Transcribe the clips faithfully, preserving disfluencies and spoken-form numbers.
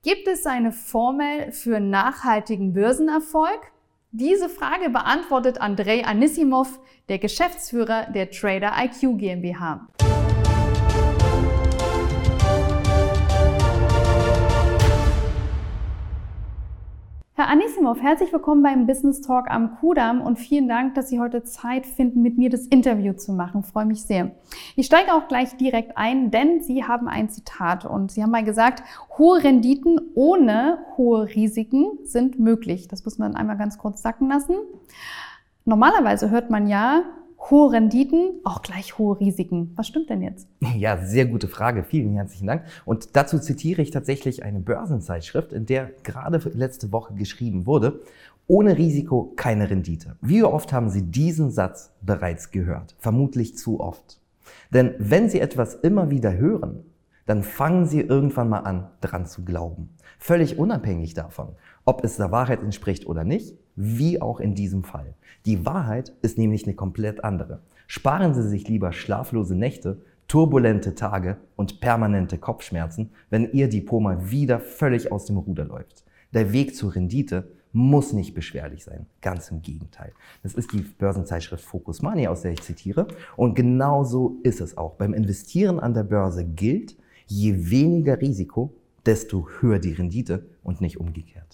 Gibt es eine Formel für nachhaltigen Börsenerfolg? Diese Frage beantwortet Andrei Anissimov, der Geschäftsführer der Trader I Q GmbH. Herr Anissimov, herzlich willkommen beim Business Talk am Kudamm und vielen Dank, dass Sie heute Zeit finden, mit mir das Interview zu machen. Ich freue mich sehr. Ich steige auch gleich direkt ein, denn Sie haben ein Zitat und Sie haben mal gesagt, hohe Renditen ohne hohe Risiken sind möglich. Das muss man einmal ganz kurz sacken lassen. Normalerweise hört man ja, hohe Renditen, auch gleich hohe Risiken. Was stimmt denn jetzt? Ja, sehr gute Frage. Vielen herzlichen Dank. Und dazu zitiere ich tatsächlich eine Börsenzeitschrift, in der gerade letzte Woche geschrieben wurde, ohne Risiko keine Rendite. Wie oft haben Sie diesen Satz bereits gehört? Vermutlich zu oft. Denn wenn Sie etwas immer wieder hören, dann fangen Sie irgendwann mal an, dran zu glauben. Völlig unabhängig davon, ob es der Wahrheit entspricht oder nicht, wie auch in diesem Fall. Die Wahrheit ist nämlich eine komplett andere. Sparen Sie sich lieber schlaflose Nächte, turbulente Tage und permanente Kopfschmerzen, wenn Ihr Depot mal wieder völlig aus dem Ruder läuft. Der Weg zur Rendite muss nicht beschwerlich sein. Ganz im Gegenteil. Das ist die Börsenzeitschrift Focus Money, aus der ich zitiere. Und genau so ist es auch. Beim Investieren an der Börse gilt, je weniger Risiko, desto höher die Rendite und nicht umgekehrt.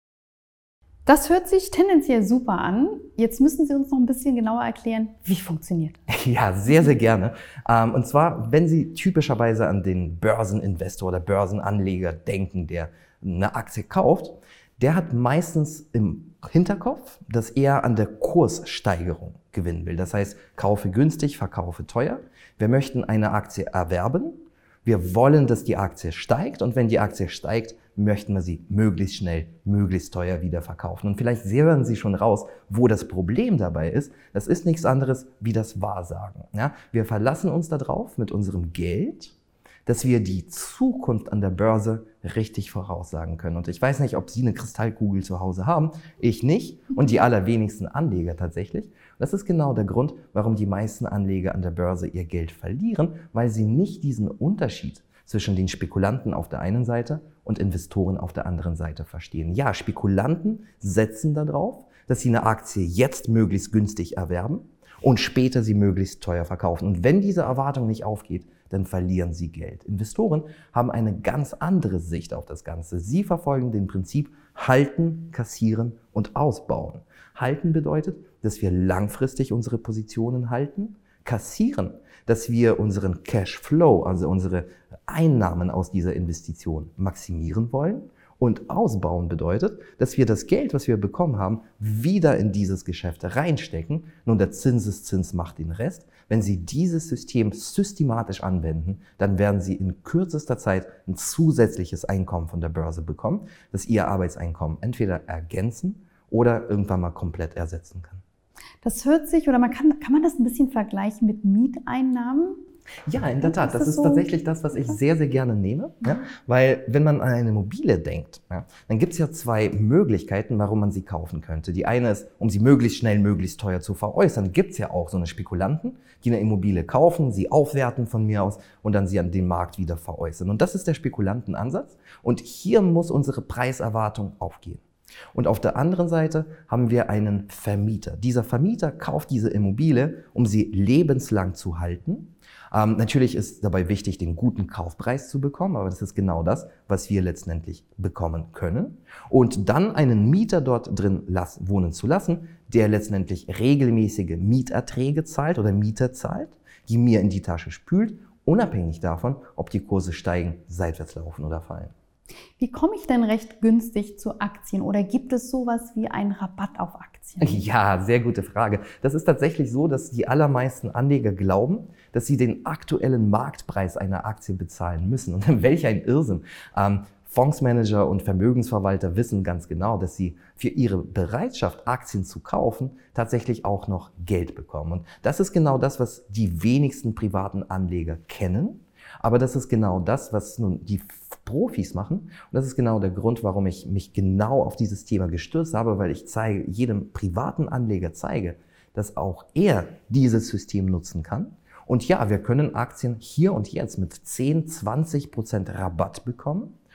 Das hört sich tendenziell super an. Jetzt müssen Sie uns noch ein bisschen genauer erklären, wie funktioniert. Ja, sehr, sehr gerne. Und zwar, wenn Sie typischerweise an den Börseninvestor oder Börsenanleger denken, der eine Aktie kauft, der hat meistens im Hinterkopf, dass er an der Kurssteigerung gewinnen will. Das heißt, kaufe günstig, verkaufe teuer. Wir möchten eine Aktie erwerben. Wir wollen, dass die Aktie steigt und wenn die Aktie steigt, möchten wir sie möglichst schnell, möglichst teuer wieder verkaufen. Und vielleicht hören Sie schon raus, wo das Problem dabei ist. Das ist nichts anderes wie das Wahrsagen. Ja? Wir verlassen uns darauf mit unserem Geld, dass wir die Zukunft an der Börse richtig voraussagen können. Und ich weiß nicht, ob Sie eine Kristallkugel zu Hause haben, ich nicht und die allerwenigsten Anleger tatsächlich. Und das ist genau der Grund, warum die meisten Anleger an der Börse ihr Geld verlieren, weil sie nicht diesen Unterschied zwischen den Spekulanten auf der einen Seite und Investoren auf der anderen Seite verstehen. Ja, Spekulanten setzen darauf, dass sie eine Aktie jetzt möglichst günstig erwerben und später sie möglichst teuer verkaufen. Und wenn diese Erwartung nicht aufgeht, dann verlieren sie Geld. Investoren haben eine ganz andere Sicht auf das Ganze. Sie verfolgen den Prinzip halten, kassieren und ausbauen. Halten bedeutet, dass wir langfristig unsere Positionen halten. Kassieren, dass wir unseren Cashflow, also unsere Einnahmen aus dieser Investition maximieren wollen. Und ausbauen bedeutet, dass wir das Geld, was wir bekommen haben, wieder in dieses Geschäft reinstecken. Nun, der Zinseszins macht den Rest. Wenn Sie dieses System systematisch anwenden, dann werden Sie in kürzester Zeit ein zusätzliches Einkommen von der Börse bekommen, das Ihr Arbeitseinkommen entweder ergänzen oder irgendwann mal komplett ersetzen kann. Das hört sich, oder man kann, kann man das ein bisschen vergleichen mit Mieteinnahmen? Ja, in der Tat. Ist das, das ist so? tatsächlich das, was ich sehr, sehr gerne nehme. Ja? Weil wenn man an eine Immobilie denkt, ja, dann gibt es ja zwei Möglichkeiten, warum man sie kaufen könnte. Die eine ist, um sie möglichst schnell, möglichst teuer zu veräußern. Gibt es ja auch so eine Spekulanten, die eine Immobilie kaufen, sie aufwerten von mir aus und dann sie an den Markt wieder veräußern. Und das ist der Spekulantenansatz. Und hier muss unsere Preiserwartung aufgehen. Und auf der anderen Seite haben wir einen Vermieter. Dieser Vermieter kauft diese Immobilie, um sie lebenslang zu halten. Ähm, natürlich ist dabei wichtig, den guten Kaufpreis zu bekommen, aber das ist genau das, was wir letztendlich bekommen können. Und dann einen Mieter dort drin las- wohnen zu lassen, der letztendlich regelmäßige Mieterträge zahlt oder Mieter zahlt, die mir in die Tasche spült, unabhängig davon, ob die Kurse steigen, seitwärts laufen oder fallen. Wie komme ich denn recht günstig zu Aktien oder gibt es sowas wie einen Rabatt auf Aktien? Ja, sehr gute Frage. Das ist tatsächlich so, dass die allermeisten Anleger glauben, dass sie den aktuellen Marktpreis einer Aktie bezahlen müssen. Und welch ein Irrsinn. Ähm, Fondsmanager und Vermögensverwalter wissen ganz genau, dass sie für ihre Bereitschaft, Aktien zu kaufen, tatsächlich auch noch Geld bekommen. Und das ist genau das, was die wenigsten privaten Anleger kennen. Aber das ist genau das, was nun die Profis machen. Und das ist genau der Grund, warum ich mich genau auf dieses Thema gestürzt habe, weil ich zeige, jedem privaten Anleger zeige, dass auch er dieses System nutzen kann. Und ja, wir können Aktien hier und jetzt mit zehn, zwanzig Prozent Rabatt bekommen.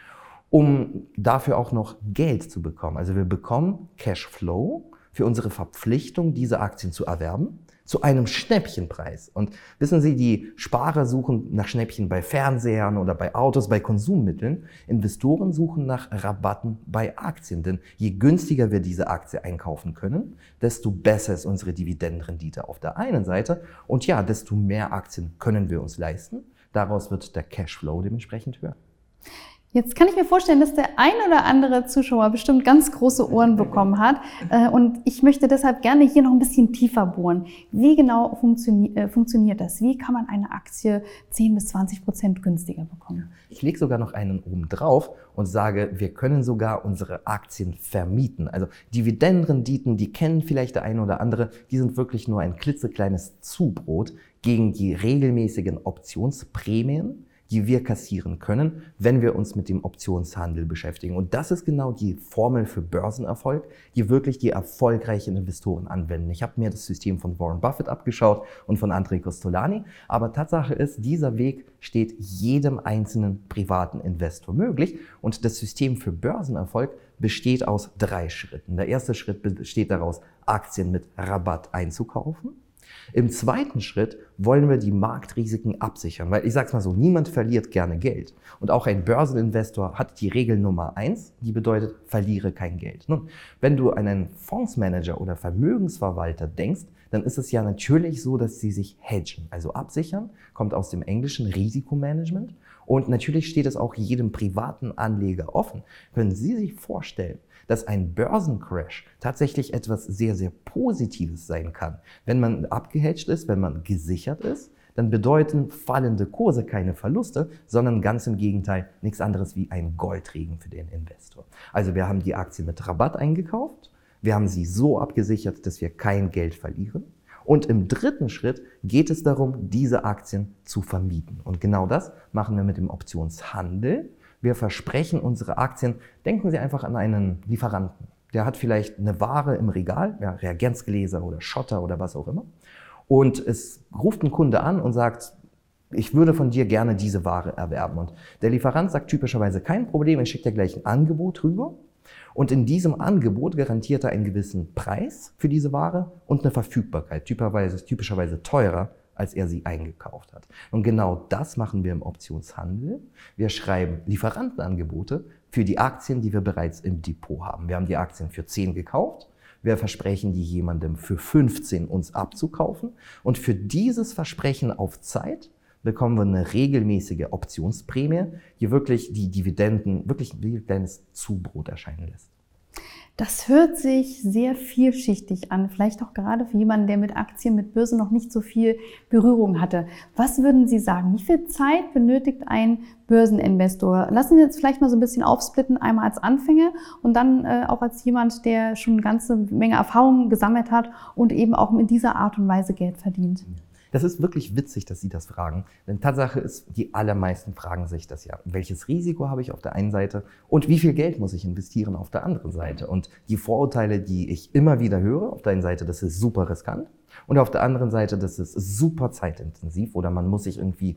um dafür auch noch Geld zu bekommen. Also wir bekommen Cashflow für unsere Verpflichtung, diese Aktien zu erwerben, zu einem Schnäppchenpreis. Und wissen Sie, die Sparer suchen nach Schnäppchen bei Fernsehern oder bei Autos, bei Konsummitteln. Investoren suchen nach Rabatten bei Aktien. Denn je günstiger wir diese Aktie einkaufen können, desto besser ist unsere Dividendenrendite auf der einen Seite. Und ja, desto mehr Aktien können wir uns leisten. Daraus wird der Cashflow dementsprechend höher. Jetzt kann ich mir vorstellen, dass der ein oder andere Zuschauer bestimmt ganz große Ohren bekommen hat. Und ich möchte deshalb gerne hier noch ein bisschen tiefer bohren. Wie genau funktioni- äh, funktioniert das? Wie kann man eine Aktie zehn bis zwanzig Prozent günstiger bekommen? Ich lege sogar noch einen oben drauf und sage, wir können sogar unsere Aktien vermieten. Also Dividendenrenditen, die kennen vielleicht der eine oder andere, die sind wirklich nur ein klitzekleines Zubrot gegen die regelmäßigen Optionsprämien, die wir kassieren können, wenn wir uns mit dem Optionshandel beschäftigen. Und das ist genau die Formel für Börsenerfolg, die wirklich die erfolgreichen Investoren anwenden. Ich habe mir das System von Warren Buffett abgeschaut und von André Kostolany, aber Tatsache ist, dieser Weg steht jedem einzelnen privaten Investor möglich und das System für Börsenerfolg besteht aus drei Schritten. Der erste Schritt besteht daraus, Aktien mit Rabatt einzukaufen. Im zweiten Schritt wollen wir die Marktrisiken absichern, weil ich sage es mal so, niemand verliert gerne Geld. Und auch ein Börseninvestor hat die Regel Nummer eins, die bedeutet, verliere kein Geld. Nun, wenn du an einen Fondsmanager oder Vermögensverwalter denkst, dann ist es ja natürlich so, dass sie sich hedgen, also absichern, kommt aus dem englischen Risikomanagement. Und natürlich steht es auch jedem privaten Anleger offen. Können Sie sich vorstellen, dass ein Börsencrash tatsächlich etwas sehr, sehr Positives sein kann? Wenn man abgehedgt ist, wenn man gesichert ist, dann bedeuten fallende Kurse keine Verluste, sondern ganz im Gegenteil nichts anderes wie ein Goldregen für den Investor. Also wir haben die Aktie mit Rabatt eingekauft, wir haben sie so abgesichert, dass wir kein Geld verlieren. Und im dritten Schritt geht es darum, diese Aktien zu vermieten. Und genau das machen wir mit dem Optionshandel. Wir versprechen unsere Aktien. Denken Sie einfach an einen Lieferanten. Der hat vielleicht eine Ware im Regal, ja, Reagenzgläser oder Schotter oder was auch immer. Und es ruft ein Kunde an und sagt, ich würde von dir gerne diese Ware erwerben. Und der Lieferant sagt typischerweise, kein Problem, ich schicke dir gleich ein Angebot rüber. Und in diesem Angebot garantiert er einen gewissen Preis für diese Ware und eine Verfügbarkeit, typischerweise, typischerweise teurer, als er sie eingekauft hat. Und genau das machen wir im Optionshandel. Wir schreiben Lieferantenangebote für die Aktien, die wir bereits im Depot haben. Wir haben die Aktien für zehn gekauft. Wir versprechen die jemandem für fünfzehn uns abzukaufen. Und für dieses Versprechen auf Zeit bekommen wir eine regelmäßige Optionsprämie, die wirklich die Dividenden wirklich wie ein kleines Zubrot erscheinen lässt. Das hört sich sehr vielschichtig an, vielleicht auch gerade für jemanden, der mit Aktien, mit Börse noch nicht so viel Berührung hatte. Was würden Sie sagen, wie viel Zeit benötigt ein Börseninvestor? Lassen Sie jetzt vielleicht mal so ein bisschen aufsplitten, einmal als Anfänger und dann äh, auch als jemand, der schon eine ganze Menge Erfahrungen gesammelt hat und eben auch in dieser Art und Weise Geld verdient. Das ist wirklich witzig, dass Sie das fragen, denn Tatsache ist, die allermeisten fragen sich das ja. Welches Risiko habe ich auf der einen Seite und wie viel Geld muss ich investieren auf der anderen Seite? Und die Vorurteile, die ich immer wieder höre, auf der einen Seite, das ist super riskant und auf der anderen Seite, das ist super zeitintensiv oder man muss sich irgendwie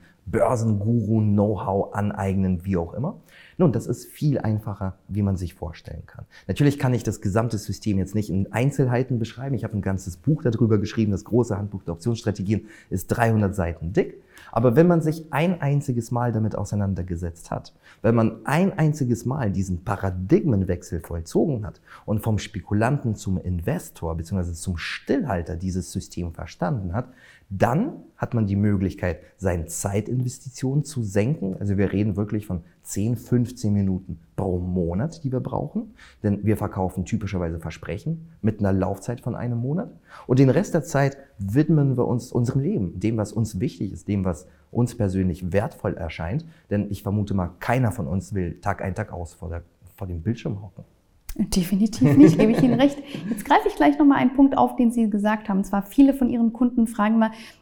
Börsenguru-Know-how aneignen, wie auch immer. Nun, das ist viel einfacher, wie man sich vorstellen kann. Natürlich kann ich das gesamte System jetzt nicht in Einzelheiten beschreiben. Ich habe ein ganzes Buch darüber geschrieben. Das große Handbuch der Optionsstrategien ist dreihundert Seiten dick. Aber wenn man sich ein einziges Mal damit auseinandergesetzt hat, wenn man ein einziges Mal diesen Paradigmenwechsel vollzogen hat und vom Spekulanten zum Investor bzw. zum Stillhalter dieses System verstanden hat, dann hat man die Möglichkeit, seine Zeitinvestitionen zu senken. Also wir reden wirklich von zehn, fünfzehn Minuten pro Monat, die wir brauchen. Denn wir verkaufen typischerweise Versprechen mit einer Laufzeit von einem Monat. Und den Rest der Zeit widmen wir uns unserem Leben, dem, was uns wichtig ist, dem, was uns persönlich wertvoll erscheint. Denn ich vermute mal, keiner von uns will Tag ein, Tag aus vor, der, vor dem Bildschirm hocken. Definitiv nicht, gebe ich Ihnen recht. Jetzt greife ich gleich nochmal einen Punkt auf, den Sie gesagt haben. Und zwar viele von Ihren Kunden fragen mal,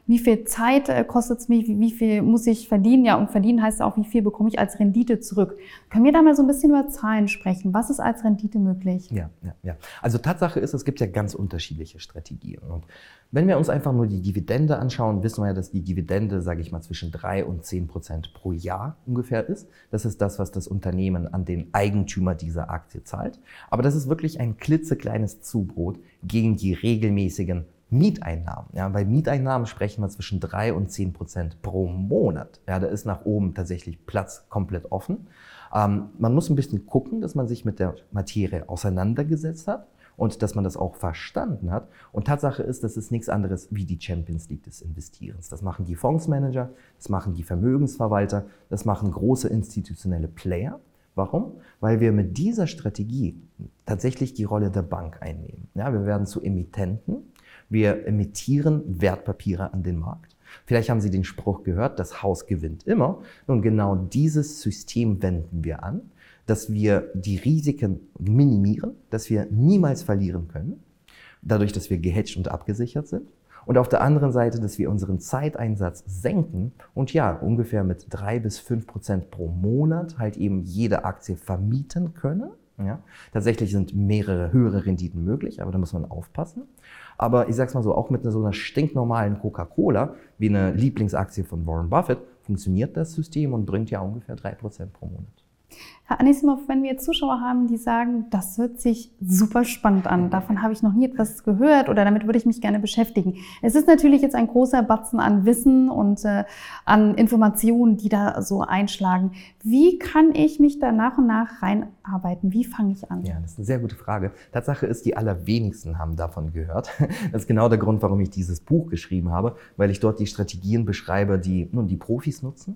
wie viel Zeit äh, kostet es mich, wie, wie viel muss ich verdienen? Ja, und verdienen heißt auch, wie viel bekomme ich als Rendite zurück? Können wir da mal so ein bisschen über Zahlen sprechen? Was ist als Rendite möglich? Ja, ja, ja. Also Tatsache ist, es gibt ja ganz unterschiedliche Strategien. Und wenn wir uns einfach nur die Dividende anschauen, wissen wir ja, dass die Dividende, sage ich mal, zwischen drei und zehn Prozent pro Jahr ungefähr ist. Das ist das, was das Unternehmen an den Eigentümer dieser Aktie zahlt. Aber das ist wirklich ein klitzekleines Zubrot gegen die regelmäßigen Mieteinnahmen. Ja, bei Mieteinnahmen sprechen wir zwischen drei und zehn Prozent pro Monat. Ja, da ist nach oben tatsächlich Platz komplett offen. Ähm, man muss ein bisschen gucken, dass man sich mit der Materie auseinandergesetzt hat und dass man das auch verstanden hat. Und Tatsache ist, das ist nichts anderes wie die Champions League des Investierens. Das machen die Fondsmanager, das machen die Vermögensverwalter, das machen große institutionelle Player. Warum? Weil wir mit dieser Strategie tatsächlich die Rolle der Bank einnehmen. Ja, wir werden zu Emittenten. Wir emittieren Wertpapiere an den Markt. Vielleicht haben Sie den Spruch gehört, das Haus gewinnt immer. Und genau dieses System wenden wir an, dass wir die Risiken minimieren, dass wir niemals verlieren können, dadurch, dass wir gehedged und abgesichert sind. Und auf der anderen Seite, dass wir unseren Zeiteinsatz senken und ja, ungefähr mit drei bis fünf Prozent pro Monat halt eben jede Aktie vermieten können. Ja, tatsächlich sind mehrere höhere Renditen möglich, aber da muss man aufpassen. Aber ich sag's mal so, auch mit einer so einer stinknormalen Coca-Cola, wie eine Lieblingsaktie von Warren Buffett, funktioniert das System und bringt ja ungefähr drei Prozent pro Monat. Herr Anisimov, wenn wir Zuschauer haben, die sagen, das hört sich super spannend an, davon habe ich noch nie etwas gehört oder damit würde ich mich gerne beschäftigen. Es ist natürlich jetzt ein großer Batzen an Wissen und äh, an Informationen, die da so einschlagen. Wie kann ich mich da nach und nach reinarbeiten? Wie fange ich an? Ja, das ist eine sehr gute Frage. Tatsache ist, die allerwenigsten haben davon gehört. Das ist genau der Grund, warum ich dieses Buch geschrieben habe, weil ich dort die Strategien beschreibe, die nun die Profis nutzen,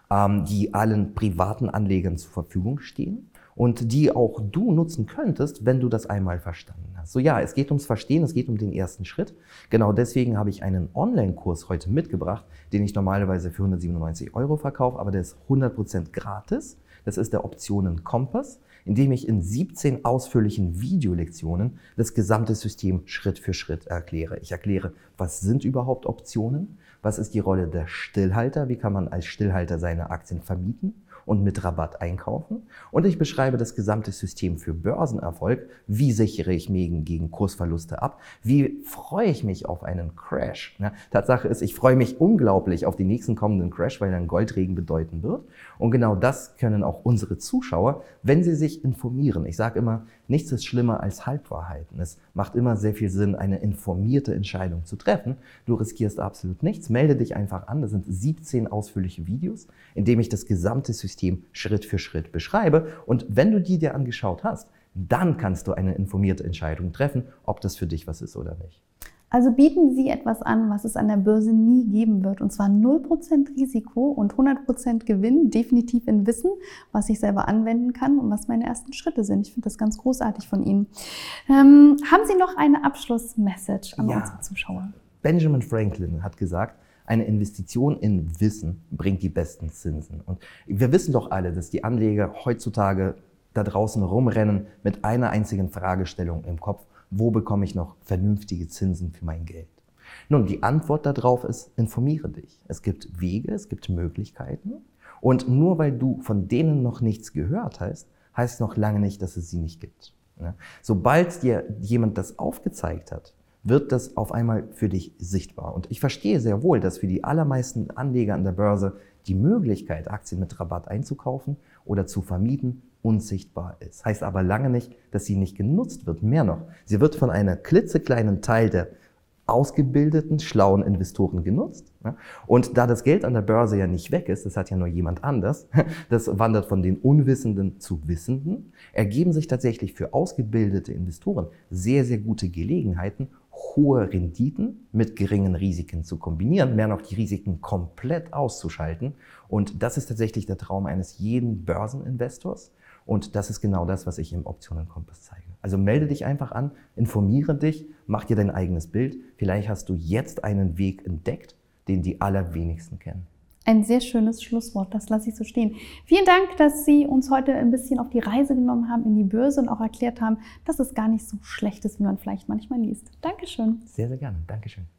die allen privaten Anlegern zur Verfügung stehen und die auch du nutzen könntest, wenn du das einmal verstanden hast. So ja, es geht ums Verstehen, es geht um den ersten Schritt. Genau deswegen habe ich einen Online-Kurs heute mitgebracht, den ich normalerweise für hundertsiebenundneunzig Euro verkaufe, aber der ist hundert Prozent gratis. Das ist der Optionen Kompass, in dem ich in siebzehn ausführlichen Videolektionen das gesamte System Schritt für Schritt erkläre. Ich erkläre, was sind überhaupt Optionen? Was ist die Rolle der Stillhalter? Wie kann man als Stillhalter seine Aktien vermieten und mit Rabatt einkaufen? Und ich beschreibe das gesamte System für Börsenerfolg. Wie sichere ich mich gegen Kursverluste ab? Wie freue ich mich auf einen Crash? Ja, Tatsache ist, ich freue mich unglaublich auf den nächsten kommenden Crash, weil er einen Goldregen bedeuten wird. Und genau das können auch unsere Zuschauer, wenn sie sich informieren. Ich sage immer, nichts ist schlimmer als Halbwahrheiten. Es macht immer sehr viel Sinn, eine informierte Entscheidung zu treffen. Du riskierst absolut nichts. Melde dich einfach an. Das sind siebzehn ausführliche Videos, in denen ich das gesamte System Schritt für Schritt beschreibe. Und wenn du die dir angeschaut hast, dann kannst du eine informierte Entscheidung treffen, ob das für dich was ist oder nicht. Also bieten Sie etwas an, was es an der Börse nie geben wird, und zwar null Prozent Risiko und hundert Prozent Gewinn, definitiv in Wissen, was ich selber anwenden kann und was meine ersten Schritte sind. Ich finde das ganz großartig von Ihnen. Ähm, haben Sie noch eine Abschlussmessage an ja. unsere Zuschauer? Benjamin Franklin hat gesagt, eine Investition in Wissen bringt die besten Zinsen. Und wir wissen doch alle, dass die Anleger heutzutage da draußen rumrennen mit einer einzigen Fragestellung im Kopf: Wo bekomme ich noch vernünftige Zinsen für mein Geld? Nun, die Antwort darauf ist, informiere dich. Es gibt Wege, es gibt Möglichkeiten. Und nur weil du von denen noch nichts gehört hast, heißt noch lange nicht, dass es sie nicht gibt. Sobald dir jemand das aufgezeigt hat, wird das auf einmal für dich sichtbar. Und ich verstehe sehr wohl, dass für die allermeisten Anleger an der Börse die Möglichkeit, Aktien mit Rabatt einzukaufen oder zu vermieten, unsichtbar ist. Heißt aber lange nicht, dass sie nicht genutzt wird. Mehr noch, sie wird von einer klitzekleinen Teil der ausgebildeten, schlauen Investoren genutzt. Und da das Geld an der Börse ja nicht weg ist, das hat ja nur jemand anders, das wandert von den Unwissenden zu Wissenden, ergeben sich tatsächlich für ausgebildete Investoren sehr, sehr gute Gelegenheiten, hohe Renditen mit geringen Risiken zu kombinieren, mehr noch die Risiken komplett auszuschalten. Und das ist tatsächlich der Traum eines jeden Börseninvestors. Und das ist genau das, was ich im Optionen-Kompass zeige. Also melde dich einfach an, informiere dich, mach dir dein eigenes Bild. Vielleicht hast du jetzt einen Weg entdeckt, den die allerwenigsten kennen. Ein sehr schönes Schlusswort, das lasse ich so stehen. Vielen Dank, dass Sie uns heute ein bisschen auf die Reise genommen haben in die Börse und auch erklärt haben, dass es gar nicht so schlecht ist, wie man vielleicht manchmal liest. Dankeschön. Sehr, sehr gerne. Dankeschön.